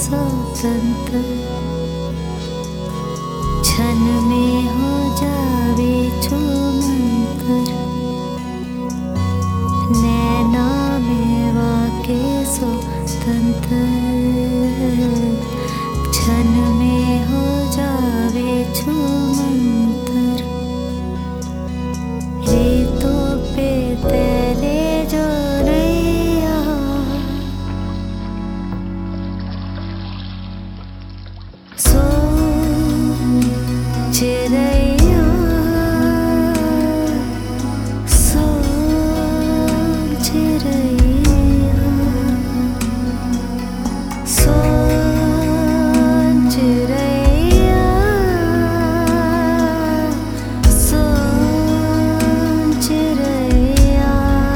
स्वतंत्र, क्षण में हो जावे छूमंतर, नैना में वाके स्वतंत्र, क्षण में हो जावे छूमंतर, रेतों पे तेरे जो नैया, चिरैया सो चिरैया सो चिरैया सो चिरैया।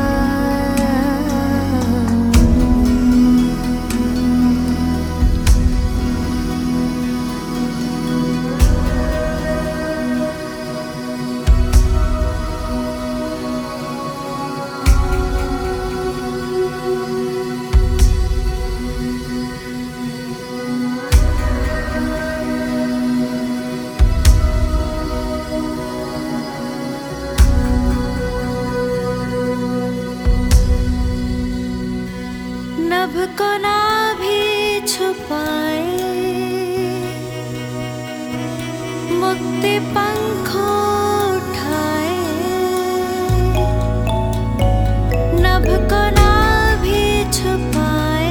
नभ को ना भी छुपाए, मुक्ति पंखों उठाए, नभ को ना भी छुपाए,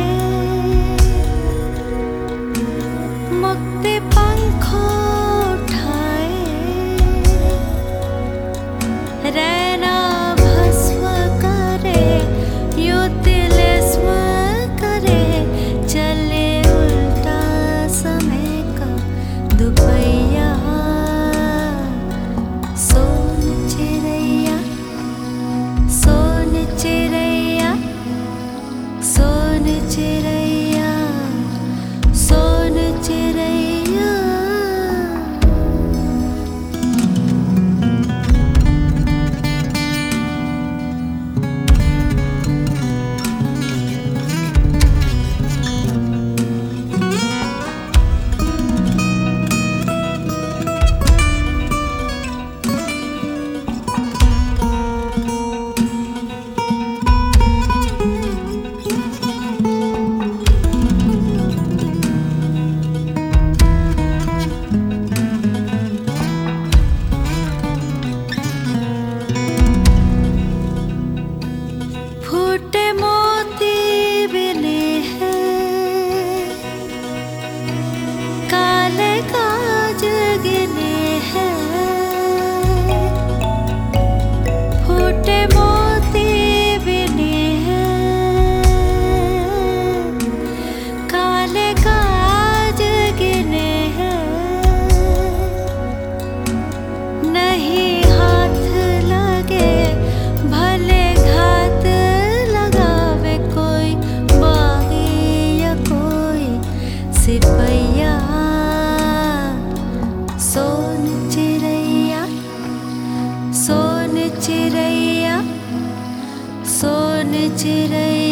मुक्ति पंखों उठाए, रैना भस्म करे यो तिलिस्म करे, चले उल्टा समय का दुपहिया, सोन चिरैया सोन चिरैया सोन चिरैया सोन चिरैया। फूटे मोती बिने हैं, काले काज गिने हैं, फूटे मोती बिने हैं, काले काज गिने हैं, नहीं हाथ लगे भले घात लगावे कोई बागी या कोई सिपहिया, सोन चिरैया सोन चिरैया सोन चिरैया।